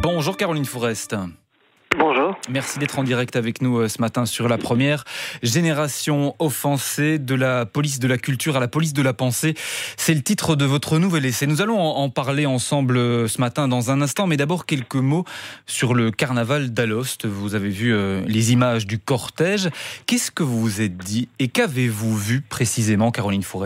Bonjour Caroline Fourest. Bonjour. Merci d'être en direct avec nous ce matin sur La Première. Génération offensée, de la police de la culture à la police de la pensée. C'est le titre de votre nouvel essai. Nous allons en parler ensemble ce matin dans un instant, mais d'abord quelques mots sur le carnaval d'Alost. Vous avez vu les images du cortège. Qu'est-ce que vous vous êtes dit et qu'avez-vous vu précisément, Caroline Fourest ?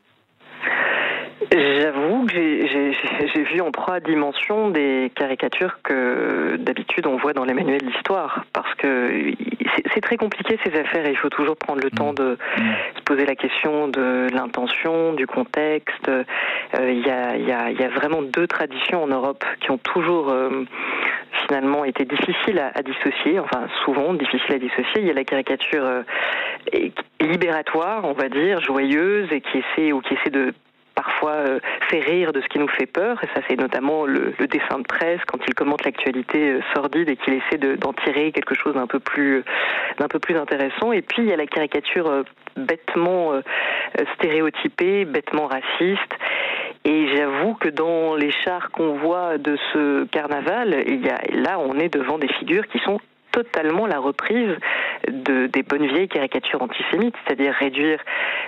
J'avoue que j'ai vu en 3 dimensions des caricatures que d'habitude on voit dans les manuels d'histoire, parce que c'est très compliqué ces affaires et il faut toujours prendre le temps de se poser la question de l'intention, du contexte. Il y a vraiment 2 traditions en Europe qui ont toujours finalement été difficiles à dissocier, enfin souvent difficiles à dissocier. Il y a la caricature libératoire, on va dire, joyeuse, et qui essaie de parfois fait rire de ce qui nous fait peur, et ça c'est notamment le dessin de presse quand il commente l'actualité sordide et qu'il essaie d'en tirer quelque chose d'un peu plus intéressant. Et puis il y a la caricature bêtement stéréotypée, bêtement raciste. Et j'avoue que dans les chars qu'on voit de ce carnaval, là on est devant des figures qui sont totalement la reprise des bonnes vieilles caricatures antisémites, c'est-à-dire réduire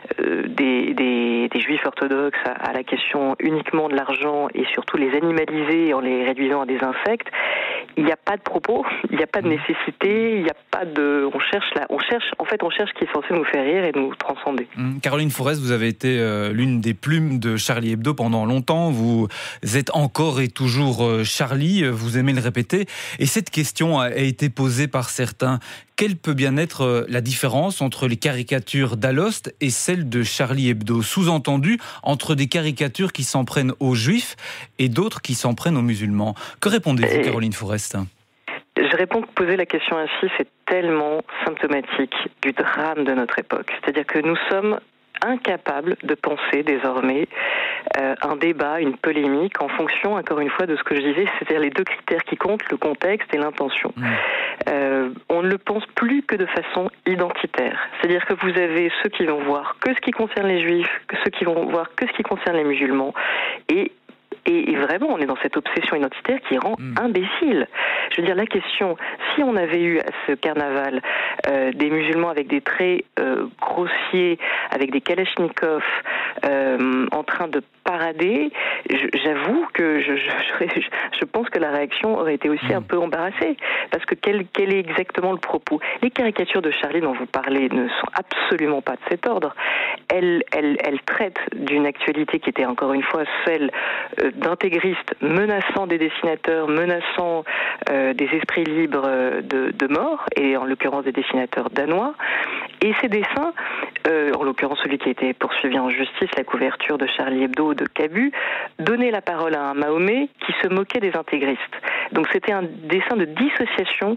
des juifs orthodoxes à la question uniquement de l'argent et surtout les animaliser en les réduisant à des insectes. Il n'y a pas de propos, il n'y a pas de nécessité, il n'y a pas de... On cherche ce qui est censé nous faire rire et nous transcender. Caroline Fourest, vous avez été l'une des plumes de Charlie Hebdo pendant longtemps. Vous êtes encore et toujours Charlie, vous aimez le répéter. Et cette question a été posée par certains. Quelle peut bien être la différence entre les caricatures d'Alost et celles de Charlie Hebdo ? Sous-entendu, entre des caricatures qui s'en prennent aux juifs et d'autres qui s'en prennent aux musulmans. Que répondez-vous, Caroline Fourest ? Je réponds que poser la question ainsi, c'est tellement symptomatique du drame de notre époque. C'est-à-dire que nous sommes incapables de penser désormais un débat, une polémique en fonction, encore une fois, de ce que je disais, c'est-à-dire les 2 critères qui comptent, le contexte et l'intention. On ne le pense plus que de façon identitaire. C'est-à-dire que vous avez ceux qui vont voir que ce qui concerne les juifs, ceux qui vont voir que ce qui concerne les musulmans, et vraiment, on est dans cette obsession identitaire qui rend imbécile. Je veux dire, la question, si on avait eu à ce carnaval des musulmans avec des traits grossiers, avec des kalachnikovs en train de parader, j'avoue que je pense que la réaction aurait été aussi un peu embarrassée, parce que quel est exactement le propos ? Les caricatures de Charlie dont vous parlez ne sont absolument pas de cet ordre. Elles traitent d'une actualité qui était encore une fois celle d'intégristes menaçant des dessinateurs, menaçant des esprits libres de mort, et en l'occurrence des dessinateurs danois. Et ces dessins, en l'occurrence celui qui a été poursuivi en justice, la couverture de Charlie Hebdo de Cabu, donnait la parole à un Mahomet qui se moquait des intégristes. Donc c'était un dessin de dissociation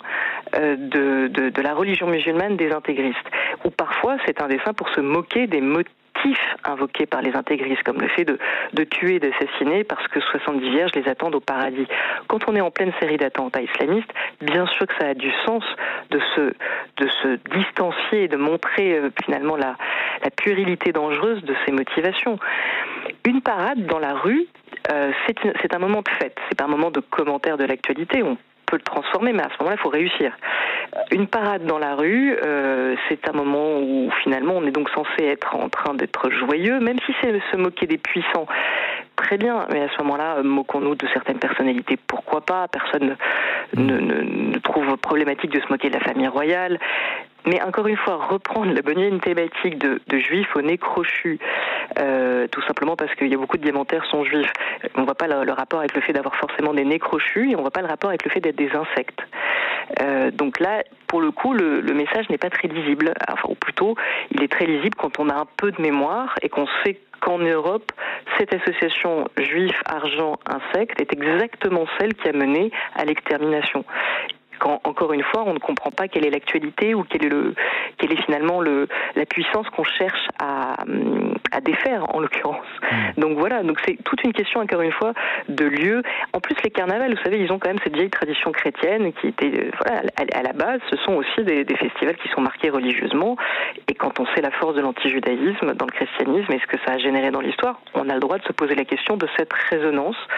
de la religion musulmane des intégristes. Ou parfois c'est un dessin pour se moquer des motifs invoqués par les intégristes, comme le fait de tuer et d'assassiner parce que 70 vierges les attendent au paradis. Quand on est en pleine série d'attentats islamistes, bien sûr que ça a du sens de se distancier et de montrer finalement la puérilité dangereuse de ces motivations. Une parade dans la rue, c'est un moment de fête, c'est pas un moment de commentaire de l'actualité. On peut le transformer, mais à ce moment-là, il faut réussir. Une parade dans la rue, c'est un moment où finalement on est donc censé être en train d'être joyeux, même si c'est se moquer des puissants. Très bien, mais à ce moment-là, moquons-nous de certaines personnalités, pourquoi pas ? Personne ne trouve problématique de se moquer de la famille royale. Mais encore une fois, reprendre la bonne vieille thématique de juifs au nez crochu, tout simplement parce qu'il y a beaucoup de diamantaires sont juifs. On ne voit pas le rapport avec le fait d'avoir forcément des nez crochus, et on ne voit pas le rapport avec le fait d'être des insectes. Donc là, pour le coup, le message n'est pas très lisible. Enfin, ou plutôt, il est très lisible quand on a un peu de mémoire et qu'on sait qu'en Europe, cette association juif-argent-insecte est exactement celle qui a mené à l'extermination. Quand, encore une fois, on ne comprend pas quelle est l'actualité ou quelle est finalement la puissance qu'on cherche à défaire, en l'occurrence. Donc voilà, donc c'est toute une question, encore une fois, de lieu. En plus, les carnavals, vous savez, ils ont quand même cette vieille tradition chrétienne qui était, à la base, ce sont aussi des festivals qui sont marqués religieusement. Et quand on sait la force de l'antijudaïsme dans le christianisme et ce que ça a généré dans l'histoire, on a le droit de se poser la question de cette résonance.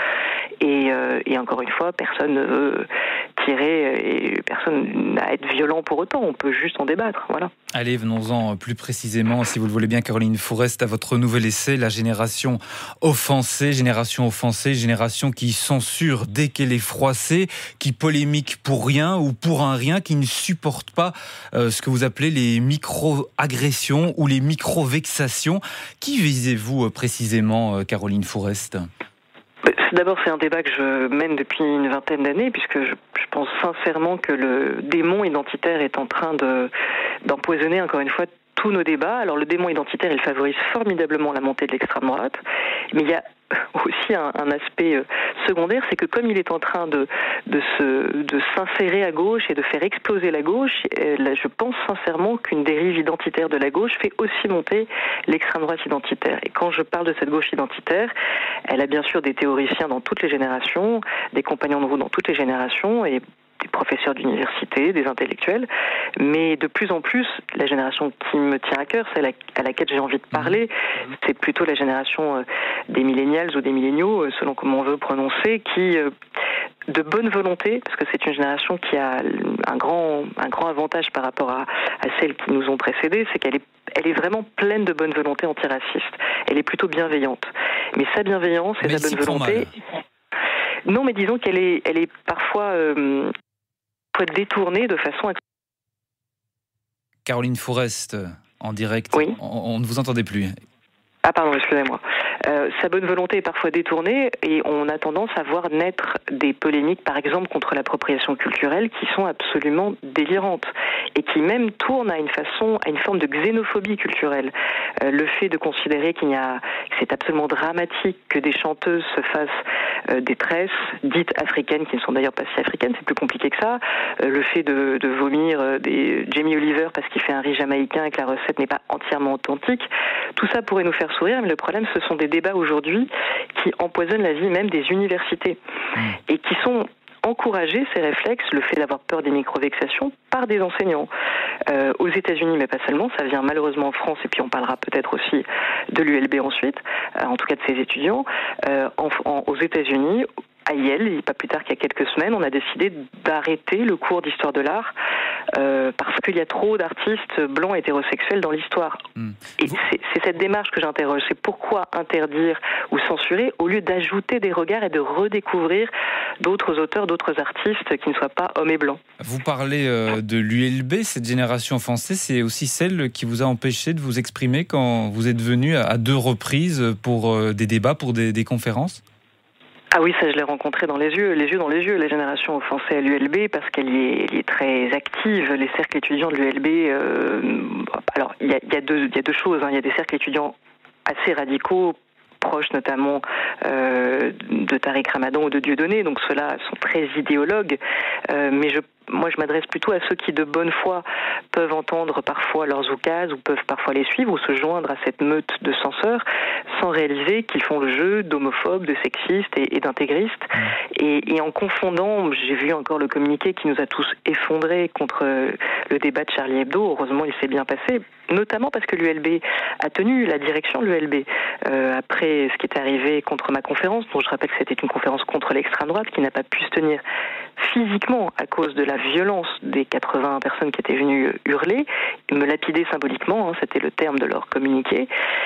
Et encore une fois, personne ne veut tirer et personne n'a à être violent pour autant. On peut juste en débattre, voilà. Allez, venons-en plus précisément, si vous le voulez bien, Caroline Fourest, à votre nouvel essai, La génération offensée, génération qui censure dès qu'elle est froissée, qui polémique pour rien ou pour un rien, qui ne supporte pas ce que vous appelez les micro-agressions ou les micro-vexations. Qui visez-vous précisément, Caroline Fourest ? D'abord, c'est un débat que je mène depuis une vingtaine d'années, puisque je pense sincèrement que le démon identitaire est en train d'empoisonner, encore une fois, tous nos débats. Alors, le démon identitaire, il favorise formidablement la montée de l'extrême droite, mais il y a aussi un aspect secondaire, c'est que comme il est en train de s'insérer à gauche et de faire exploser la gauche, là, je pense sincèrement qu'une dérive identitaire de la gauche fait aussi monter l'extrême droite identitaire. Et quand je parle de cette gauche identitaire, elle a bien sûr des théoriciens dans toutes les générations, des compagnons de route dans toutes les générations, et des professeurs d'université, des intellectuels, mais de plus en plus, la génération qui me tient à cœur, celle à laquelle j'ai envie de parler, c'est plutôt la génération des millennials ou des milléniaux, selon comment on veut prononcer, qui, de bonne volonté, parce que c'est une génération qui a un grand avantage par rapport à celles qui nous ont précédés, c'est qu'elle est vraiment pleine de bonne volonté antiraciste. Elle est plutôt bienveillante. Mais sa bienveillance et sa bonne volonté... Non, mais disons qu'elle est parfois... peut être détournée de façon... Caroline Fourest, en direct, oui. On ne vous entendait plus. Ah pardon, excusez-moi. Sa bonne volonté est parfois détournée et on a tendance à voir naître des polémiques, par exemple, contre l'appropriation culturelle qui sont absolument délirantes et qui même tournent à une forme de xénophobie culturelle. Le fait de considérer que c'est absolument dramatique que des chanteuses se fassent des tresses dites africaines, qui ne sont d'ailleurs pas si africaines, c'est plus compliqué que ça. Le fait de vomir des Jamie Oliver parce qu'il fait un riz jamaïcain et que la recette n'est pas entièrement authentique. Tout ça pourrait nous faire sourire, mais le problème, ce sont des débats aujourd'hui qui empoisonnent la vie même des universités et qui sont encouragés, ces réflexes, le fait d'avoir peur des micro-vexations, par des enseignants. Aux États-Unis, mais pas seulement, ça vient malheureusement en France, et puis on parlera peut-être aussi de l'ULB ensuite, en tout cas de ses étudiants. Aux États-Unis, à Yale, pas plus tard qu'il y a quelques semaines, on a décidé d'arrêter le cours d'histoire de l'art parce qu'il y a trop d'artistes blancs hétérosexuels dans l'histoire. Et c'est cette démarche que j'interroge. C'est pourquoi interdire ou censurer au lieu d'ajouter des regards et de redécouvrir d'autres auteurs, d'autres artistes qui ne soient pas hommes et blancs. Vous parlez de l'ULB, cette génération offensée, c'est aussi celle qui vous a empêché de vous exprimer quand vous êtes venu à 2 reprises pour des débats, pour des conférences ? Ah oui, ça je l'ai rencontré dans les yeux dans les yeux, la génération offensée à l'ULB, parce qu'elle y est très active. Les cercles étudiants de l'ULB, alors il y a deux choses, il y a des cercles étudiants assez radicaux, proches notamment de Tariq Ramadan ou de Dieudonné, donc ceux-là sont très idéologues, mais moi je m'adresse plutôt à ceux qui de bonne foi peuvent entendre parfois leurs oukases ou peuvent parfois les suivre ou se joindre à cette meute de censeurs sans réaliser qu'ils font le jeu d'homophobes, de sexistes et d'intégristes. Et en confondant, j'ai vu encore le communiqué qui nous a tous effondrés contre le débat de Charlie Hebdo. Heureusement, il s'est bien passé, notamment parce que l'ULB a tenu la direction de l'ULB. Après ce qui est arrivé contre ma conférence, dont je rappelle que c'était une conférence contre l'extrême droite, qui n'a pas pu se tenir physiquement à cause de la violence des 80 personnes qui étaient venues hurler, me lapider symboliquement, c'était le terme de leur communiqué,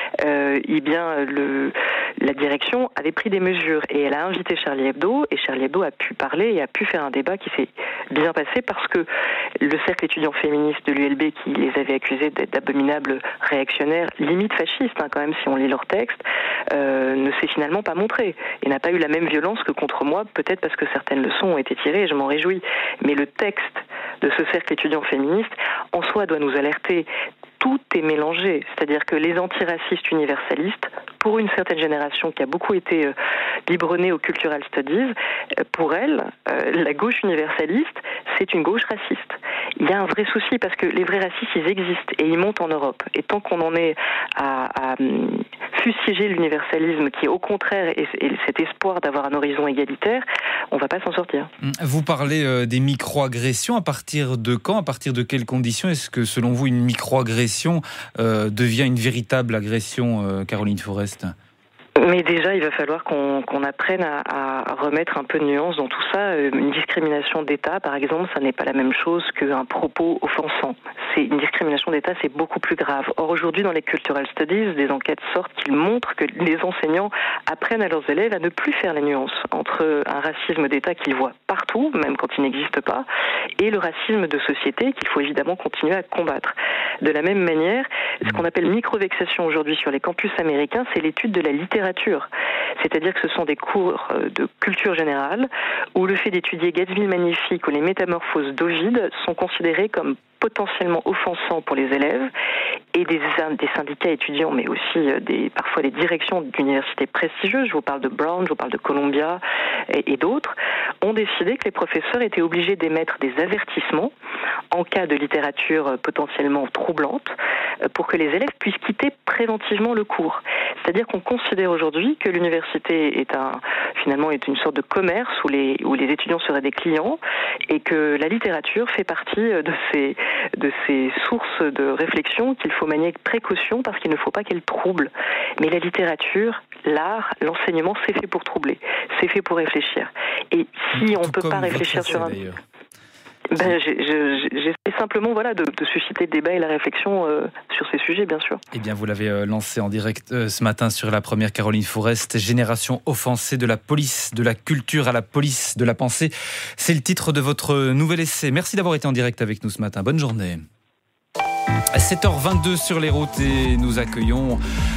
la direction avait pris des mesures et elle a invité Charlie Hebdo et Charlie Hebdo a pu parler et a pu faire un débat qui s'est bien passé parce que le cercle étudiant féministe de l'ULB qui les avait accusés d'être d'abominables réactionnaires, limite fascistes quand même si on lit leurs textes, ne s'est finalement pas montré et n'a pas eu la même violence que contre moi, peut-être parce que certaines leçons ont été tirées et je m'en réjouis. Mais le texte de ce cercle étudiant féministe, en soi, doit nous alerter. Tout est mélangé, c'est-à-dire que les antiracistes universalistes, pour une certaine génération qui a beaucoup été biberonnée aux cultural studies, pour elle, la gauche universaliste, c'est une gauche raciste. Il y a un vrai souci parce que les vrais racistes, ils existent et ils montent en Europe. Et tant qu'on en est à fustiger l'universalisme qui est au contraire et cet espoir d'avoir un horizon égalitaire, on ne va pas s'en sortir. Vous parlez des micro-agressions. À partir de quand, à partir de quelles conditions est-ce que selon vous une micro-agression devient une véritable agression, Caroline Fourest ? Mais déjà, il va falloir qu'on apprenne à remettre un peu de nuance dans tout ça. Une discrimination d'État, par exemple, ça n'est pas la même chose qu'un propos offensant. Une discrimination d'État, c'est beaucoup plus grave. Or, aujourd'hui, dans les cultural studies, des enquêtes sortent qui montrent que les enseignants apprennent à leurs élèves à ne plus faire la nuance entre un racisme d'État qu'ils voient partout, même quand il n'existe pas, et le racisme de société qu'il faut évidemment continuer à combattre. De la même manière, ce qu'on appelle microvexation aujourd'hui sur les campus américains, c'est l'étude de la littérature. C'est-à-dire que ce sont des cours de culture générale où le fait d'étudier Gatsby Magnifique ou les Métamorphoses d'Ovide sont considérés comme potentiellement offensants pour les élèves, et des syndicats étudiants, mais aussi parfois des directions d'universités prestigieuses, je vous parle de Brown, je vous parle de Columbia et d'autres, ont décidé que les professeurs étaient obligés d'émettre des avertissements en cas de littérature potentiellement troublante pour que les élèves puissent quitter préventivement le cours. C'est-à-dire qu'on considère aujourd'hui que l'université est finalement une sorte de commerce où les étudiants seraient des clients, et que la littérature fait partie de ces sources de réflexion qu'il faut manier avec précaution parce qu'il ne faut pas qu'elle trouble. Mais la littérature, l'art, l'enseignement, c'est fait pour troubler, c'est fait pour réfléchir. Et si on ne peut pas réfléchir sur un... J'essaie simplement de susciter le débat et la réflexion sur ces sujets, bien sûr. Eh bien, vous l'avez lancé en direct ce matin sur la première, Caroline Forest, Génération offensée, de la police de la culture à la police de la pensée. C'est le titre de votre nouvel essai. Merci d'avoir été en direct avec nous ce matin. Bonne journée. 7h22 sur les routes et nous accueillons